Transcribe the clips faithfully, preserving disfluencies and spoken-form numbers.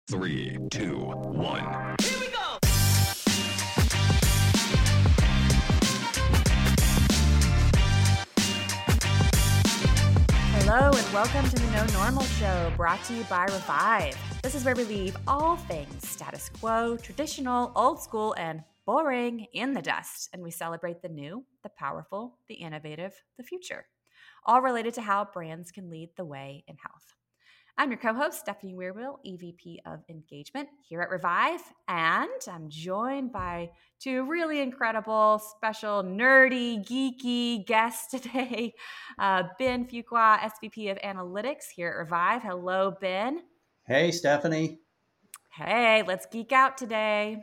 Three, two, one. Here we go! Hello and welcome to the No Normal Show, brought to you by Revive. This is where we leave all things status quo, traditional, old school, and boring in the dust, and we celebrate the new, the powerful, the innovative, the future, all related to how brands can lead the way in health. I'm your co-host, Stephanie Weirwill, E V P of Engagement here at Revive, and I'm joined by two really incredible, special, nerdy, geeky guests today. Uh, Ben Fuqua, S V P of Analytics here at Revive. Hello, Ben. Hey, Stephanie. Hey, let's geek out today.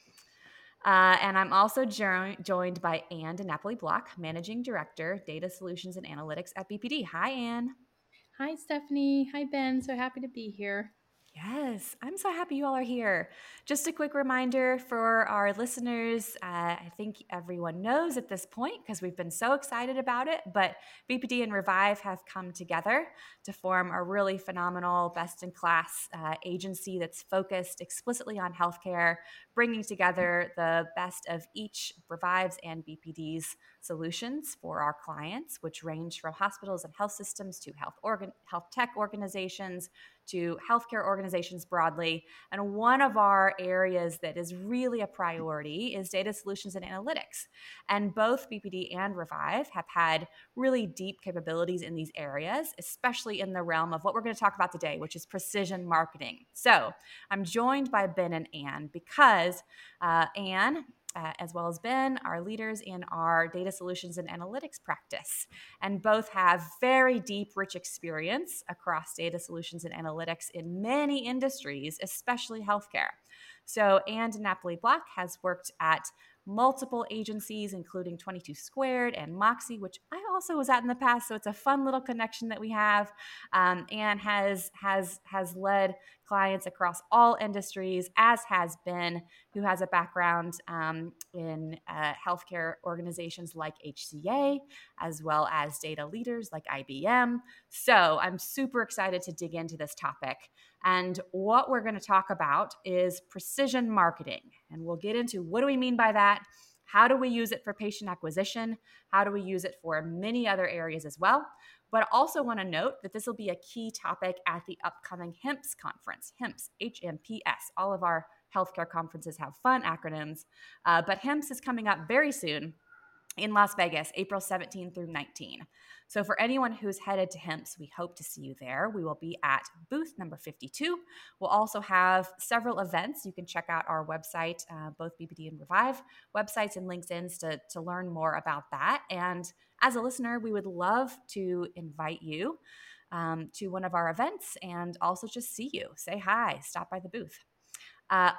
Uh, and I'm also jo- joined by Anne DiNapoli Block, Managing Director, Data Solutions and Analytics at B P D. Hi, Anne. Hi, Stephanie. Hi, Ben. So happy to be here. Yes, I'm so happy you all are here. Just a quick reminder for our listeners, uh, I think everyone knows at this point because we've been so excited about it, but B P D and Revive have come together to form a really phenomenal, best-in-class uh, agency that's focused explicitly on healthcare, bringing together the best of each Revive's and B P D's solutions for our clients, which range from hospitals and health systems to health organ- health tech organizations, to healthcare organizations broadly. And one of our areas that is really a priority is data solutions and analytics. And both B P D and Revive have had really deep capabilities in these areas, especially in the realm of what we're going to talk about today, which is precision marketing. So I'm joined by Ben and Anne because uh, Anne, Uh, as well as Ben, are leaders in our data solutions and analytics practice, and both have very deep, rich experience across data solutions and analytics in many industries, especially healthcare. So Anne DiNapoli Block has worked at multiple agencies, including twenty-two Squared and Moxie, which I also was at in the past. So it's a fun little connection that we have. Um, Anne has has has led clients across all industries, as has Ben, who has a background um, in uh, healthcare organizations like H C A, as well as data leaders like I B M. So I'm super excited to dig into this topic. And what we're going to talk about is precision marketing. And we'll get into what do we mean by that? How do we use it for patient acquisition? How do we use it for many other areas as well? But I also want to note that this will be a key topic at the upcoming HIMSS conference. HIMSS, H M P S. All of our healthcare conferences have fun acronyms. Uh, but HIMSS is coming up very soon in Las Vegas, April seventeenth through nineteenth. So for anyone who's headed to HIMSS, we hope to see you there. We will be at booth number fifty-two. We'll also have several events. You can check out our website, uh, both B P D and Revive websites and LinkedIn's to, to learn more about that. And as a listener, we would love to invite you um, to one of our events and also just see you. Say hi, stop by the booth. Uh,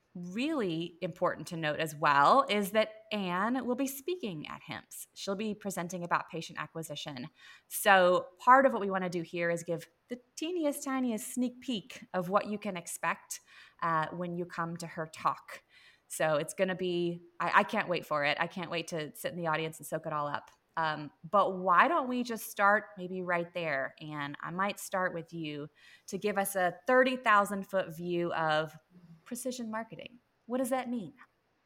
Really important to note as well is that Anne will be speaking at HIMSS. She'll be presenting about patient acquisition. So part of what we want to do here is give the teeniest, tiniest sneak peek of what you can expect uh, when you come to her talk. So it's going to be, I, I can't wait for it. I can't wait to sit in the audience and soak it all up. Um, but why don't we just start maybe right there? And I might start with you to give us a thirty thousand foot view of precision marketing. What does that mean?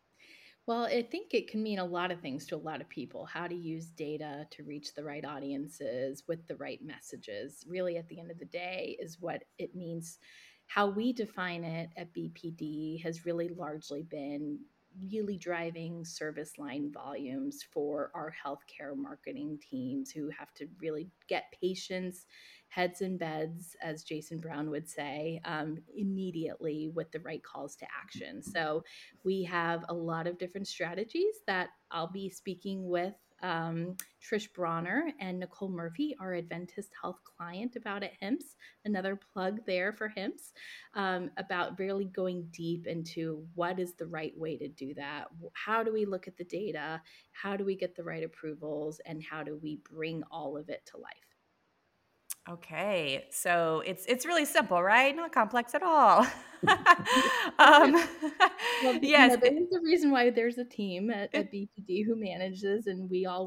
Well, I think it can mean a lot of things to a lot of people. How to use data to reach the right audiences with the right messages. Really, at the end of the day, is what it means. How we define it at B P D has really largely been really driving service line volumes for our healthcare marketing teams who have to really get patients heads in beds, as Jason Brown would say, um, immediately with the right calls to action. So we have a lot of different strategies that I'll be speaking with um, Trish Bronner and Nicole Murphy, our Adventist Health client, about at HIMSS. Another plug there for HIMSS, um, about really going deep into what is the right way to do that. How do we look at the data? How do we get the right approvals? And how do we bring all of it to life? Okay, so it's it's really simple, right? Not complex at all. um, um, well, yes. You know, there's a reason why there's a team at, at B P D who manages, and we all work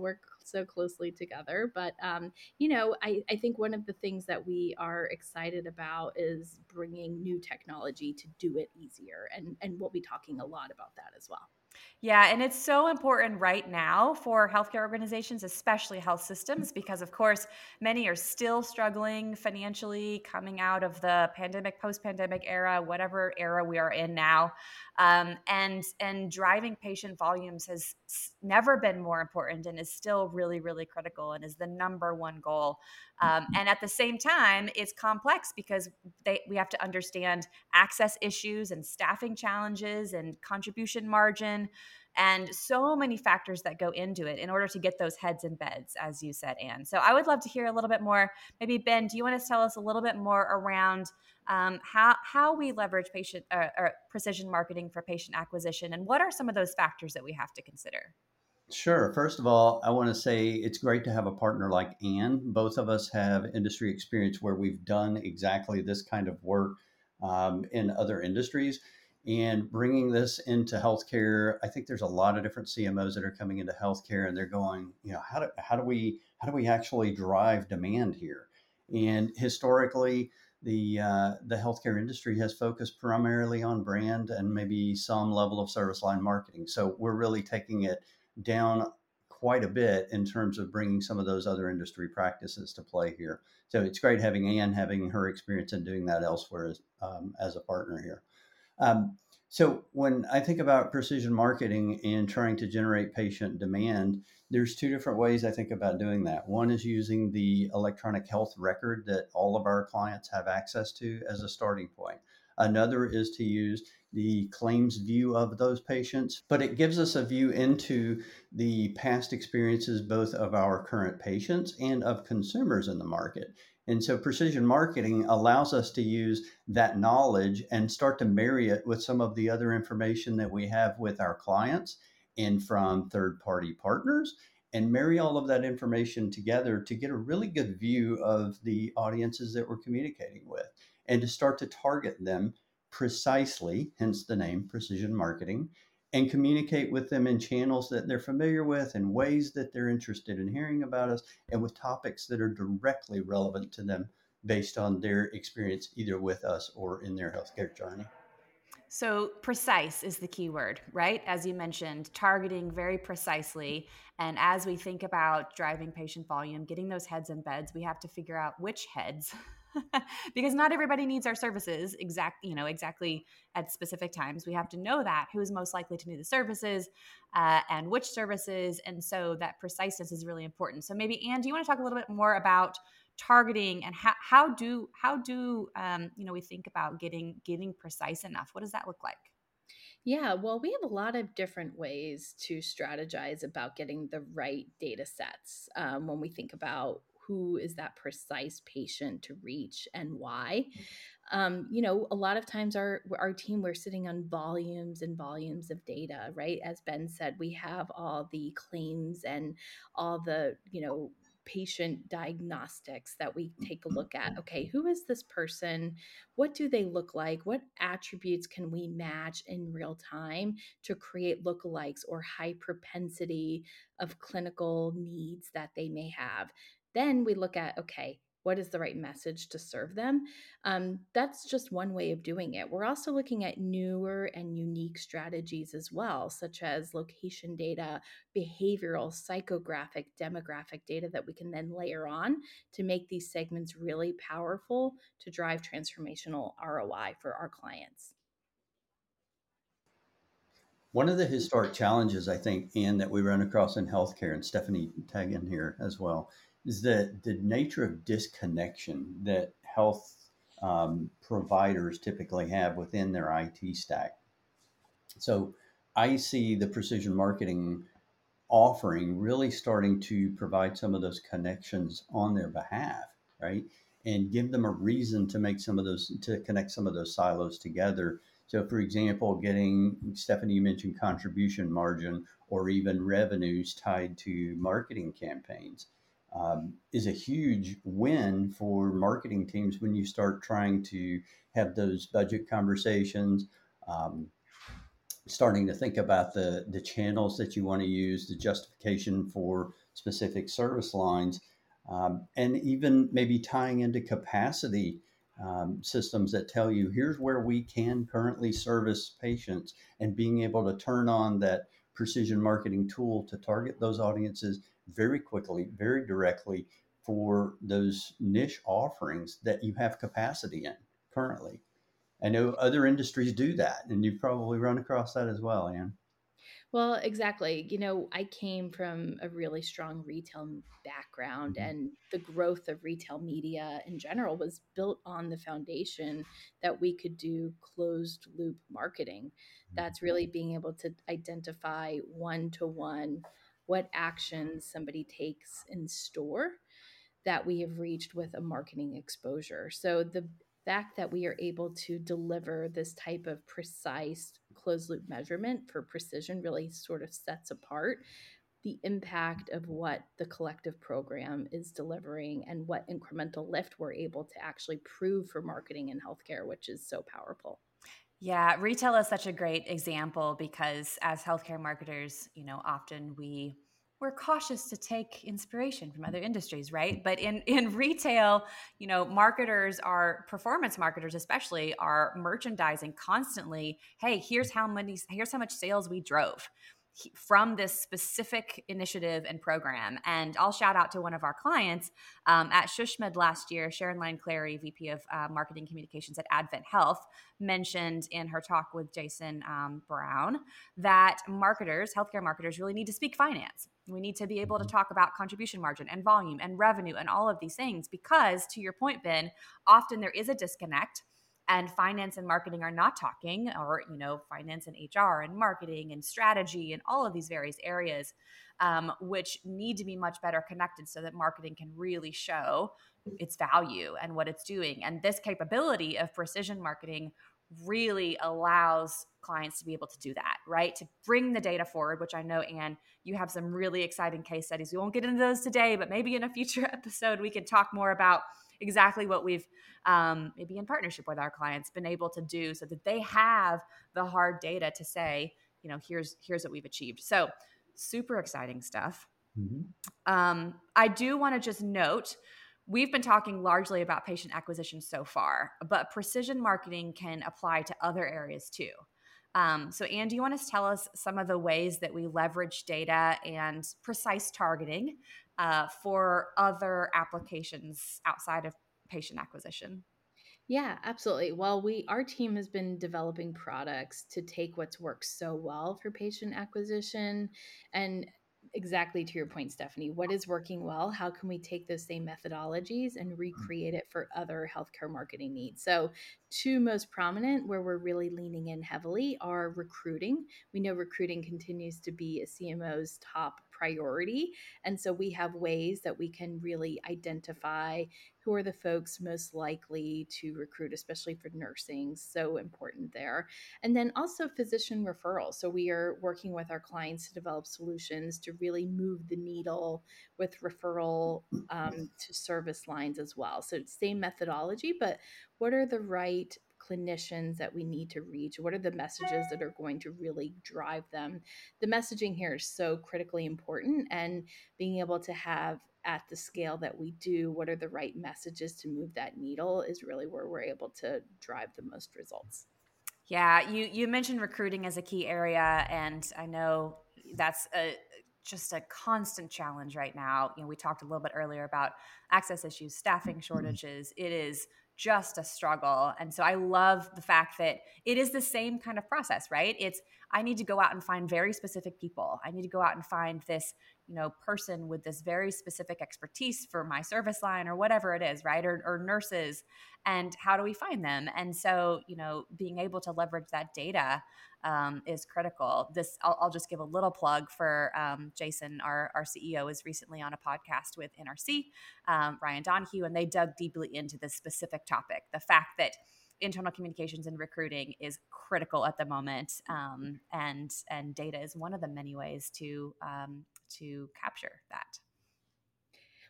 worked so closely together. But, um, you know, I, I think one of the things that we are excited about is bringing new technology to do it easier. And, and we'll be talking a lot about that as well. Yeah, and it's so important right now for healthcare organizations, especially health systems, because of course, many are still struggling financially coming out of the pandemic, post-pandemic era, whatever era we are in now. Um, and and driving patient volumes has s- never been more important and is still really, really critical and is the number one goal. Um, and at the same time, it's complex because they we have to understand access issues and staffing challenges and contribution margin and so many factors that go into it in order to get those heads in beds, as you said, Anne. So I would love to hear a little bit more. Maybe Ben, do you want to tell us a little bit more around um, how how we leverage patient uh, or precision marketing for patient acquisition, and what are some of those factors that we have to consider? Sure. First of all, I want to say it's great to have a partner like Anne. Both of us have industry experience where we've done exactly this kind of work um, in other industries. And bringing this into healthcare, I think there's a lot of different C M Os that are coming into healthcare, and they're going, you know, how do how do we how do we actually drive demand here? And historically, the uh, the healthcare industry has focused primarily on brand and maybe some level of service line marketing. So we're really taking it down quite a bit in terms of bringing some of those other industry practices to play here. So it's great having Anne having her experience in doing that elsewhere as, um, as a partner here. Um, so when I think about precision marketing and trying to generate patient demand, there's two different ways I think about doing that. One is using the electronic health record that all of our clients have access to as a starting point. Another is to use the claims view of those patients, but it gives us a view into the past experiences both of our current patients and of consumers in the market. And so precision marketing allows us to use that knowledge and start to marry it with some of the other information that we have with our clients and from third party partners, and marry all of that information together to get a really good view of the audiences that we're communicating with and to start to target them precisely, hence the name precision marketing, and communicate with them in channels that they're familiar with and ways that they're interested in hearing about us and with topics that are directly relevant to them based on their experience either with us or in their healthcare journey. So precise is the key word, right? As you mentioned, targeting very precisely. And as we think about driving patient volume, getting those heads in beds, we have to figure out which heads, because not everybody needs our services exact, you know, exactly at specific times. We have to know that who's most likely to need the services uh, and which services. And so that preciseness is really important. So maybe, Anne, do you want to talk a little bit more about targeting and how, how do how do um, you know we think about getting getting precise enough? What does that look like? Yeah, well, we have a lot of different ways to strategize about getting the right data sets um, when we think about who is that precise patient to reach and why. Um, you know, a lot of times our our team we're sitting on volumes and volumes of data, right? As Ben said, we have all the claims and all the, you know, patient diagnostics that we take a look at. Okay, who is this person? What do they look like? What attributes can we match in real time to create lookalikes or high propensity of clinical needs that they may have? Then we look at, okay, what is the right message to serve them? Um, that's just one way of doing it. We're also looking at newer and unique strategies as well, such as location data, behavioral, psychographic, demographic data that we can then layer on to make these segments really powerful to drive transformational R O I for our clients. One of the historic challenges, I think, Ian, that we run across in healthcare, and Stephanie tag in here as well, is that the nature of disconnection that health um, providers typically have within their I T stack. So I see the precision marketing offering really starting to provide some of those connections on their behalf, right? And give them a reason to make some of those, to connect some of those silos together. So, for example, getting Stephanie, you mentioned contribution margin or even revenues tied to marketing campaigns um, is a huge win for marketing teams when you start trying to have those budget conversations. Um, Starting to think about the the channels that you want to use, the justification for specific service lines, um, and even maybe tying into capacity um, systems that tell you here's where we can currently service patients, and being able to turn on that precision marketing tool to target those audiences very quickly, very directly for those niche offerings that you have capacity in currently. I know other industries do that, and you've probably run across that as well, Anne. Well, exactly. You know, I came from a really strong retail background, Mhm. and the growth of retail media in general was built on the foundation that we could do closed loop marketing. That's really being able to identify one to one what actions somebody takes in store that we have reached with a marketing exposure. So the fact that we are able to deliver this type of precise closed loop measurement for precision really sort of sets apart the impact of what the collective program is delivering and what incremental lift we're able to actually prove for marketing in healthcare, which is so powerful. Yeah, retail is such a great example because as healthcare marketers, you know, often we we're cautious to take inspiration from other industries, right? But in in retail, you know, marketers are performance marketers especially are merchandising constantly. Hey, here's how many here's how much sales we drove he- from this specific initiative and program. And I'll shout out to one of our clients um, at Shushmed last year, Sharon Lane Clary, V P of uh, Marketing Communications at Advent Health, mentioned in her talk with Jason um, Brown that marketers, healthcare marketers, really need to speak finance. We need to be able to talk about contribution margin and volume and revenue and all of these things because, to your point, Ben, often there is a disconnect and finance and marketing are not talking, or, you know, finance and H R and marketing and strategy and all of these various areas, um, which need to be much better connected so that marketing can really show its value and what it's doing. And this capability of precision marketing really allows clients to be able to do that, right? To bring the data forward, which I know, Anne, you have some really exciting case studies. We won't get into those today, but maybe in a future episode, we can talk more about exactly what we've um, maybe in partnership with our clients been able to do so that they have the hard data to say, you know, here's here's what we've achieved. So super exciting stuff. Mhm. Um, I do want to just note we've been talking largely about patient acquisition so far, but precision marketing can apply to other areas too. Um, so, Anne, do you want to tell us some of the ways that we leverage data and precise targeting uh, for other applications outside of patient acquisition? Yeah, absolutely. Well, we our team has been developing products to take what's worked so well for patient acquisition and exactly to your point, Stephanie, what is working well? How can we take those same methodologies and recreate it for other healthcare marketing needs? So, two most prominent where we're really leaning in heavily are recruiting. We know recruiting continues to be a C M O's top priority, and so we have ways that we can really identify who are the folks most likely to recruit, especially for nursing. So important there. And then also physician referrals. So we are working with our clients to develop solutions to really move the needle with referral um, to service lines as well. So same methodology, but what are the right clinicians that we need to reach? What are the messages that are going to really drive them? The messaging here is so critically important, and being able to have at the scale that we do, what are the right messages to move that needle is really where we're able to drive the most results. Yeah, you you mentioned recruiting as a key area, and I know that's a just a constant challenge right now. You know, we talked a little bit earlier about access issues, staffing shortages. It is just a struggle. And so I love the fact that it is the same kind of process, right? It's I need to go out and find very specific people. I need to go out and find this, you know, person with this very specific expertise for my service line or whatever it is, right? Or, or nurses. And how do we find them? And so, you know, being able to leverage that data um, is critical. This, I'll, I'll just give a little plug for um, Jason, our, our C E O, is recently on a podcast with N R C, um, Ryan Donahue, and they dug deeply into this specific topic, the fact that internal communications and recruiting is critical at the moment, um, and and data is one of the many ways to um, to capture that.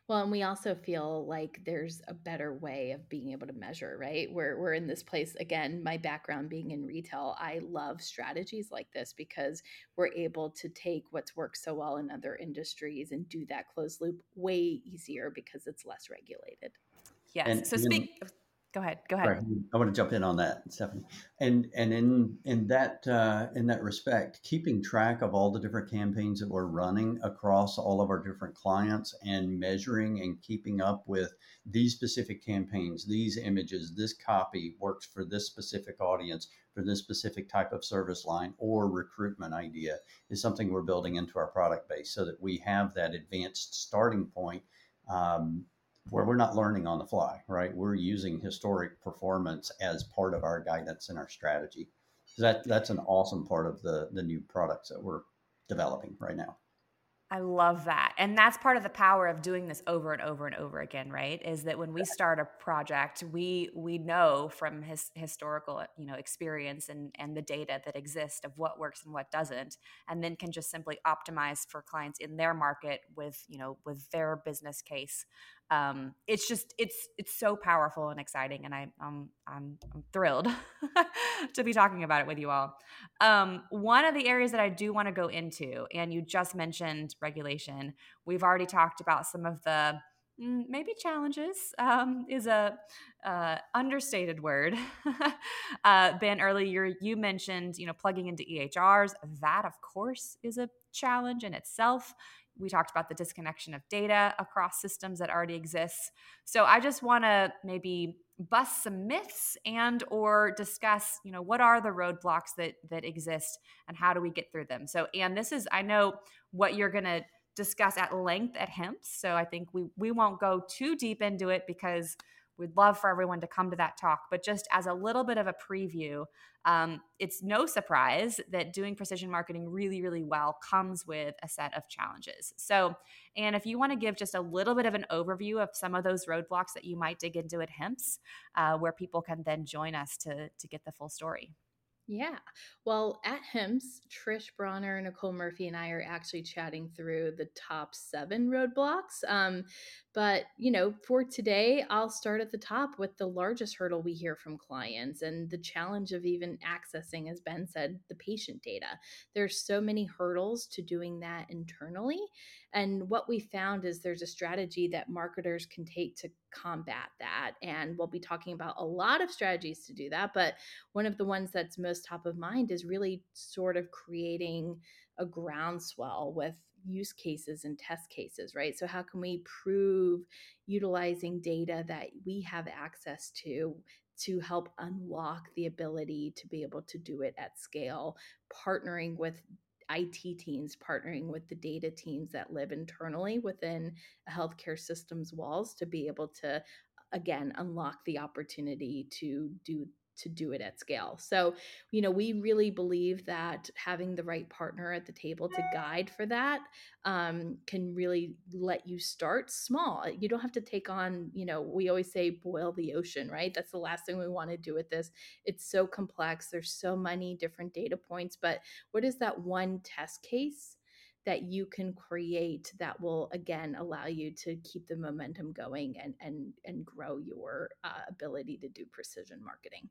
Well, and we also feel like there's a better way of being able to measure, right? We're we're in this place again, my background being in retail, I love strategies like this because we're able to take what's worked so well in other industries and do that closed loop way easier because it's less regulated. Yes. And So in speak. Go ahead. Go ahead. Right. I want to jump in on that, Stephanie. And and in in that uh, in that respect, keeping track of all the different campaigns that we're running across all of our different clients and measuring and keeping up with these specific campaigns, these images, this copy works for this specific audience, for this specific type of service line or recruitment idea is something we're building into our product base so that we have that advanced starting point. Um, where we're not learning on the fly, right? We're using historic performance as part of our guidance and our strategy. So that that's an awesome part of the the new products that we're developing right now. I love that. And that's part of the power of doing this over and over and over again, right? Is that when we start a project, we we know from his historical, you know, experience and and the data that exists of what works and what doesn't, and then can just simply optimize for clients in their market with, you know, with their business case. Um, it's just it's it's so powerful and exciting, and I um I'm I'm thrilled to be talking about it with you all. Um, one of the areas that I do want to go into, and you just mentioned regulation, we've already talked about some of the mm, maybe challenges, um, is a uh, understated word. uh, Ben, earlier you mentioned, you know, plugging into E H Rs. That, of course, is a challenge in itself. We talked about the disconnection of data across systems that already exists. So I just want to maybe bust some myths and or discuss, you know, what are the roadblocks that that exist and how do we get through them. So, and this is, I know what you're going to discuss at length at HIMSS. So I think we we won't go too deep into it because we'd love for everyone to come to that talk. But just as a little bit of a preview, um, it's no surprise that doing precision marketing really, really well comes with a set of challenges. So, and if you want to give just a little bit of an overview of some of those roadblocks that you might dig into at HIMSS, uh, where people can then join us to to get the full story. Yeah. Well, at HIMSS, Trish Bronner, Nicole Murphy, and I are actually chatting through the top seven roadblocks. Um, but, you know, for today, I'll start at the top with the largest hurdle we hear from clients and the challenge of even accessing, as Ben said, the patient data. There's so many hurdles to doing that internally. And what we found is there's a strategy that marketers can take to combat that. And we'll be talking about a lot of strategies to do that. But one of the ones that's most top of mind is really sort of creating a groundswell with use cases and test cases, right? So, how can we prove utilizing data that we have access to to help unlock the ability to be able to do it at scale, partnering with I T teams, partnering with the data teams that live internally within a healthcare system's walls to be able to again unlock the opportunity to do to do it at scale. So, you know, we really believe that having the right partner at the table to guide for that um, can really let you start small. You don't have to take on, you know, we always say boil the ocean, right? That's the last thing we want to do with this. It's so complex. There's so many different data points, but what is that one test case that you can create that will again allow you to keep the momentum going and and and grow your uh, ability to do precision marketing?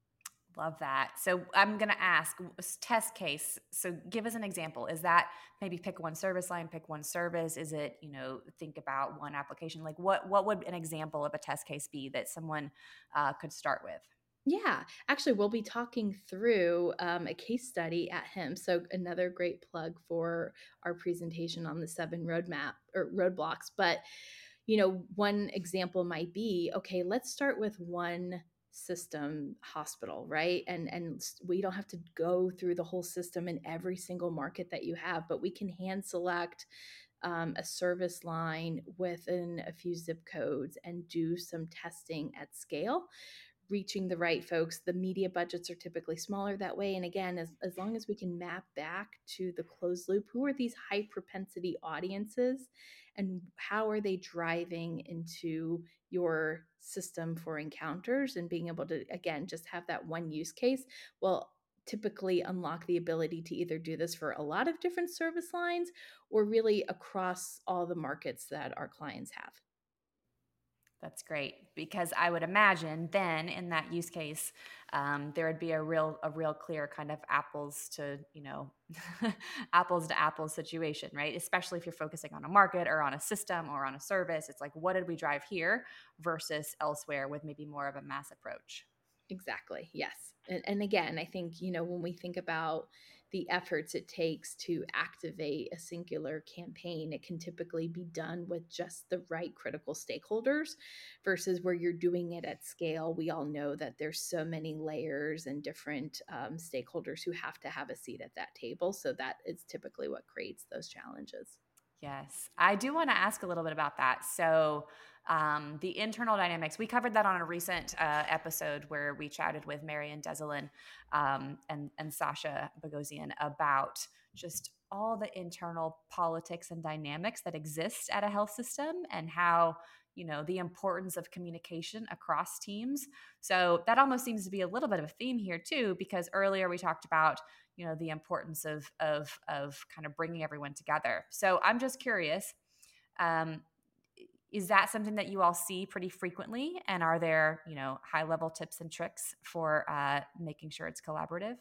Love that. So I'm going to ask test case. So give us an example. Is that maybe pick one service line, pick one service? Is it, you know, think about one application? Like what, what would an example of a test case be that someone uh, could start with? Yeah, actually, we'll be talking through um, a case study at HIM. So another great plug for our presentation on the seven roadmap or roadblocks. But you know, one example might be, okay, let's start with one system hospital, right? And and we don't have to go through the whole system in every single market that you have, but we can hand select um, a service line within a few zip codes and do some testing at scale, reaching the right folks. The media budgets are typically smaller that way. And again, as, as long as we can map back to the closed loop, who are these high propensity audiences and how are they driving into your system for encounters and being able to, again, just have that one use case will typically unlock the ability to either do this for a lot of different service lines or really across all the markets that our clients have. That's great, because I would imagine then in that use case, um, there would be a real, a real clear kind of apples to, you know, apples to apples situation, right? Especially if you're focusing on a market or on a system or on a service. It's like, what did we drive here versus elsewhere with maybe more of a mass approach? Exactly. Yes. And, and again, I think, you know, when we think about the efforts it takes to activate a singular campaign, it can typically be done with just the right critical stakeholders versus where you're doing it at scale. We all know that there's so many layers and different um, stakeholders who have to have a seat at that table. So that is typically what creates those challenges. Yes, I do want to ask a little bit about that. So, um, the internal dynamics, we covered that on a recent uh, episode where we chatted with Marian Dezelin um, and, and Sasha Bogosian about just all the internal politics and dynamics that exist at a health system and how, you know, the importance of communication across teams. So that almost seems to be a little bit of a theme here too, because earlier we talked about, you know, the importance of of of kind of bringing everyone together. So I'm just curious, um, is that something that you all see pretty frequently? And are there, you know, high level tips and tricks for uh, making sure it's collaborative?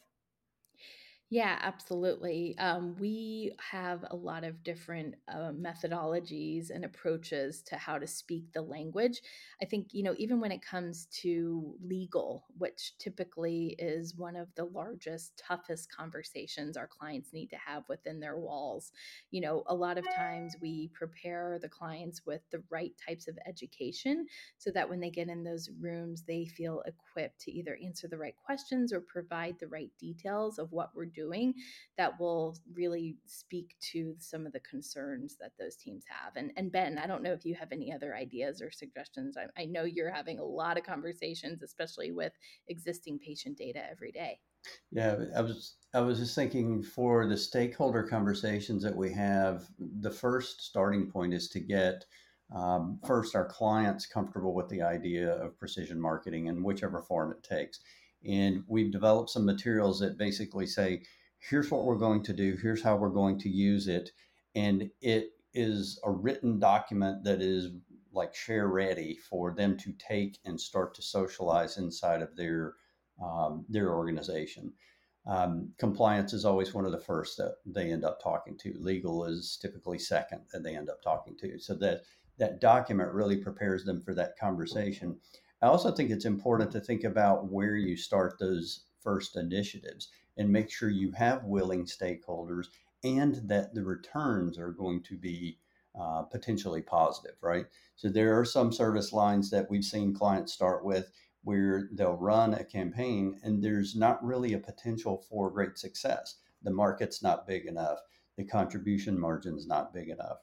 Yeah, absolutely. Um, we have a lot of different uh, methodologies and approaches to how to speak the language. I think, you know, even when it comes to legal, which typically is one of the largest, toughest conversations our clients need to have within their walls, you know, a lot of times we prepare the clients with the right types of education so that when they get in those rooms, they feel equipped to either answer the right questions or provide the right details of what we're doing that will really speak to some of the concerns that those teams have. And, and Ben, I don't know if you have any other ideas or suggestions. I, I know you're having a lot of conversations, especially with existing patient data every day. Yeah, I was I was just thinking for the stakeholder conversations that we have, the first starting point is to get um, first our clients comfortable with the idea of precision marketing in whichever form it takes. And we've developed some materials that basically say, here's what we're going to do, here's how we're going to use it. And it is a written document that is like share ready for them to take and start to socialize inside of their um, their organization. Um, compliance is always one of the first that they end up talking to. Legal is typically second that they end up talking to. So that that document really prepares them for that conversation. I also think it's important to think about where you start those first initiatives and make sure you have willing stakeholders and that the returns are going to be uh, potentially positive, right? So there are some service lines that we've seen clients start with where they'll run a campaign and there's not really a potential for great success. The market's not big enough. The contribution margin's not big enough.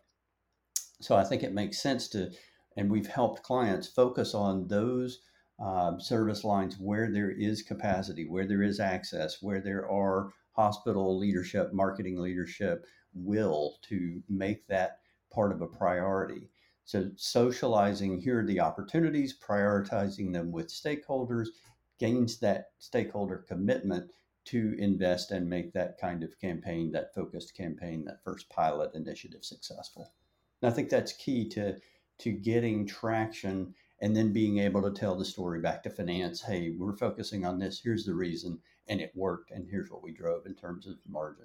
So I think it makes sense to, and we've helped clients focus on those uh, service lines where there is capacity, where there is access, where there are hospital leadership, marketing leadership will to make that part of a priority. So socializing, here are the opportunities, prioritizing them with stakeholders, gains that stakeholder commitment to invest and make that kind of campaign, that focused campaign, that first pilot initiative successful. And I think that's key to to getting traction and then being able to tell the story back to finance. Hey, we're focusing on this. Here's the reason, and it worked. And here's what we drove in terms of margin.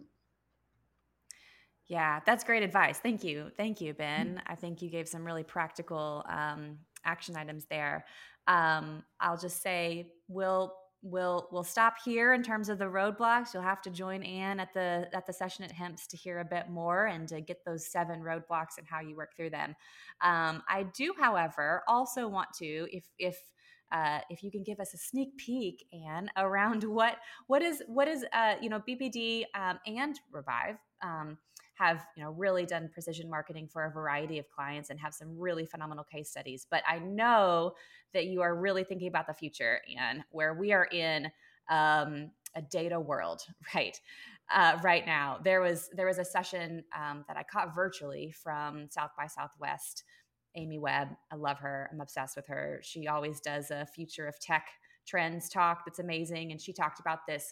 Yeah, that's great advice. Thank you. Thank you, Ben. I think you gave some really practical um, action items there. Um, I'll just say we'll we'll we'll stop here in terms of the roadblocks. You'll have to join Anne at the at the session at HIMSS to hear a bit more and to get those seven roadblocks and how you work through them. Um, I do, however, also want to, if if uh, if you can give us a sneak peek, Anne, around what what is what is uh, you know B P D um, and Revive. Um, have you know really done precision marketing for a variety of clients and have some really phenomenal case studies. But I know that you are really thinking about the future, and where we are in um, a data world, right? Uh, right now, there was there was a session um, that I caught virtually from South by Southwest. Amy Webb, I love her. I'm obsessed with her. She always does a future of tech trends talk that's amazing, and she talked about this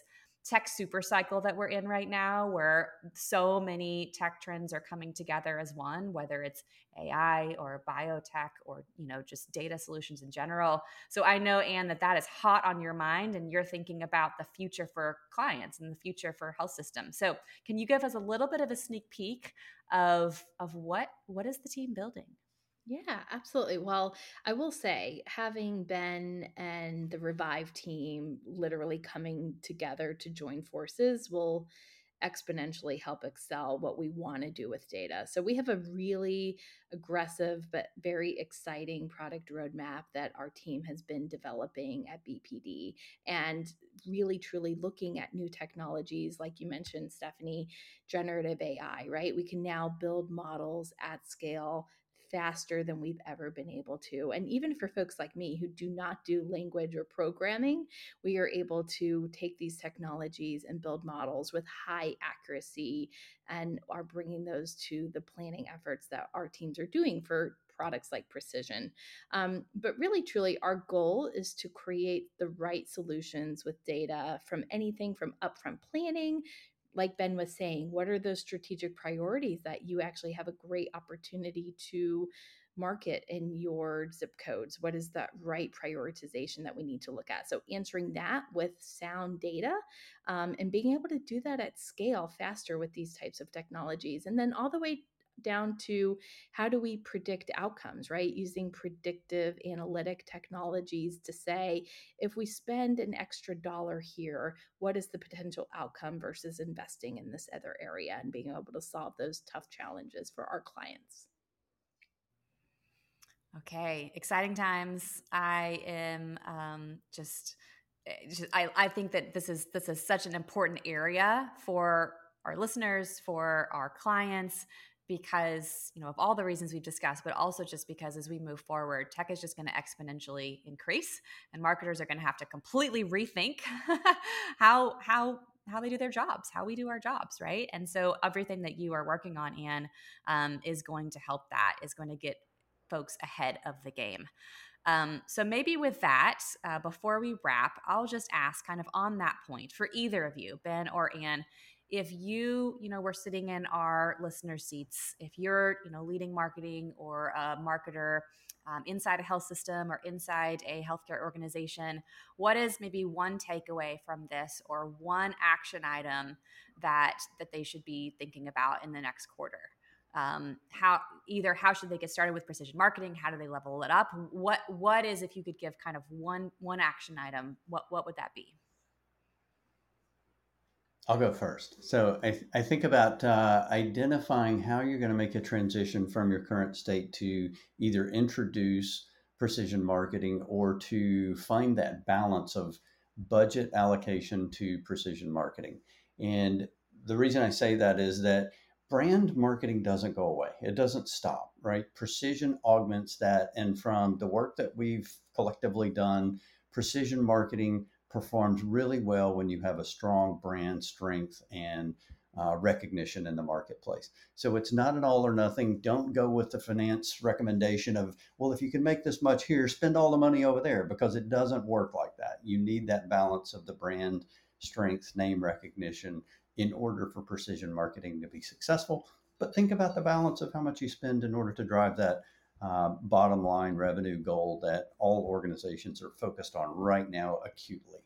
tech super cycle that we're in right now, where so many tech trends are coming together as one, whether it's A I or biotech or, you know, just data solutions in general. So I know, Anne, that that is hot on your mind and you're thinking about the future for clients and the future for health systems. So can you give us a little bit of a sneak peek of, of what, what is the team building? Yeah, absolutely. Well, I will say, having Ben and the Revive team literally coming together to join forces will exponentially help excel what we want to do with data. So we have a really aggressive but very exciting product roadmap that our team has been developing at B P D, and really truly looking at new technologies like you mentioned, Stephanie, generative A I, right? We can now build models at scale faster than we've ever been able to. And even for folks like me who do not do language or programming, we are able to take these technologies and build models with high accuracy and are bringing those to the planning efforts that our teams are doing for products like Precision. Um, but really, truly, our goal is to create the right solutions with data, from anything from upfront planning, like Ben was saying, what are those strategic priorities that you actually have a great opportunity to market in your zip codes? What is that right prioritization that we need to look at? So answering that with sound data, um, and being able to do that at scale faster with these types of technologies. And then all the way down to how do we predict outcomes, right? Using predictive analytic technologies to say, if we spend an extra dollar here, what is the potential outcome versus investing in this other area, and being able to solve those tough challenges for our clients. Okay, exciting times. I am um, just, just I, I think that this is this is such an important area for our listeners, for our clients, because, you know, of all the reasons we've discussed, but also just because as we move forward, tech is just going to exponentially increase, and marketers are going to have to completely rethink how how how they do their jobs, how we do our jobs, right? And so everything that you are working on, Anne, um, is going to help that, is going to get folks ahead of the game. Um, so maybe with that, uh, before we wrap, I'll just ask kind of on that point for either of you, Ben or Anne, if you, you know, were sitting in our listener seats, if you're, you know, leading marketing or a marketer um, inside a health system or inside a healthcare organization, what is maybe one takeaway from this or one action item that that they should be thinking about in the next quarter? Um, how either how should they get started with precision marketing? How do they level it up? What what is, if you could give kind of one one action item, what what would that be? I'll go first. So I, th- I think about uh, identifying how you're going to make a transition from your current state to either introduce precision marketing or to find that balance of budget allocation to precision marketing. And the reason I say that is that brand marketing doesn't go away. It doesn't stop, right? Precision augments that. And from the work that we've collectively done, precision marketing performs really well when you have a strong brand strength and uh, recognition in the marketplace. So it's not an all or nothing. Don't go with the finance recommendation of, well, if you can make this much here, spend all the money over there, because it doesn't work like that. You need that balance of the brand strength, name recognition in order for precision marketing to be successful. But think about the balance of how much you spend in order to drive that uh, bottom line revenue goal that all organizations are focused on right now acutely.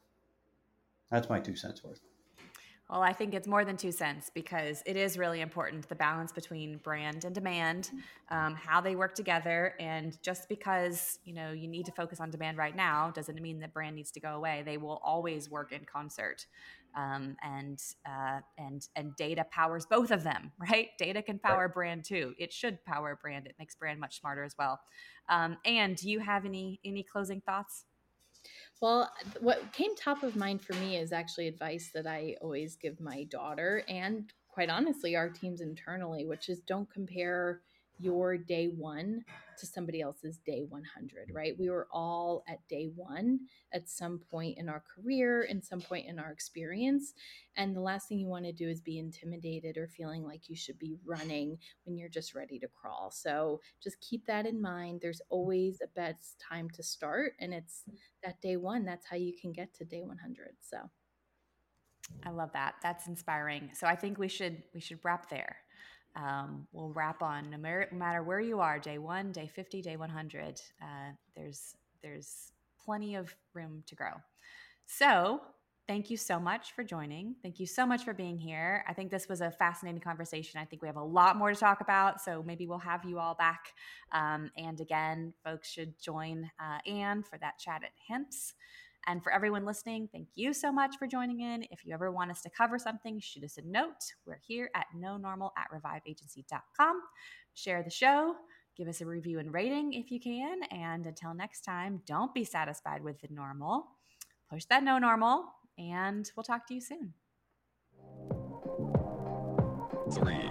That's my two cents worth. Well, I think it's more than two cents, because it is really important, the balance between brand and demand, um, how they work together. And just because, you know, you need to focus on demand right now doesn't mean that brand needs to go away. They will always work in concert. Um, and uh, and and data powers both of them, right? Data can power Right. brand too. It should power brand. It makes brand much smarter as well. Um, and do you have any any closing thoughts? Well, what came top of mind for me is actually advice that I always give my daughter, and quite honestly, our teams internally, which is, don't compare your day one to somebody else's day one hundred, right? We were all at day one at some point in our career and some point in our experience. And the last thing you want to do is be intimidated or feeling like you should be running when you're just ready to crawl. So just keep that in mind. There's always a best time to start, and it's that day one. That's how you can get to day one hundred. So I love that. That's inspiring. So I think we should we should wrap there. Um, we'll wrap on no matter where you are, day one, day fifty, day one hundred. Uh, there's there's plenty of room to grow. So thank you so much for joining. Thank you so much for being here. I think this was a fascinating conversation. I think we have a lot more to talk about. So maybe we'll have you all back. Um, and again, folks should join uh, Anne for that chat at H I M S. And for everyone listening, thank you so much for joining in. If you ever want us to cover something, shoot us a note. We're here at no normal at revive agency dot com. Share the show. Give us a review and rating if you can. And until next time, don't be satisfied with the normal. Push that no normal, and we'll talk to you soon. Three.